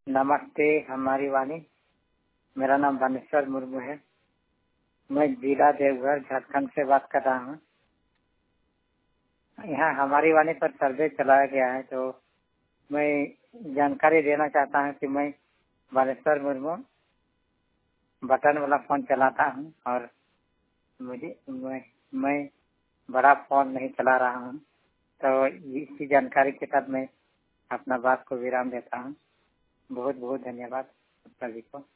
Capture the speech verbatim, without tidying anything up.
नमस्ते हमारी वाणी। मेरा नाम बानेश्वर मुर्मू है। मैं जिला देवघर झारखंड से बात कर रहा हूँ। यहाँ हमारी वाणी पर सर्वे चलाया गया है, तो मैं जानकारी देना चाहता हूँ कि मैं बानेश्वर मुर्मू बटन वाला फोन चलाता हूँ और मुझे मैं, मैं बड़ा फोन नहीं चला रहा हूँ। तो इसी जानकारी के साथ मैं अपना बात को विराम देता हूँ। बहुत बहुत धन्यवाद सभी को।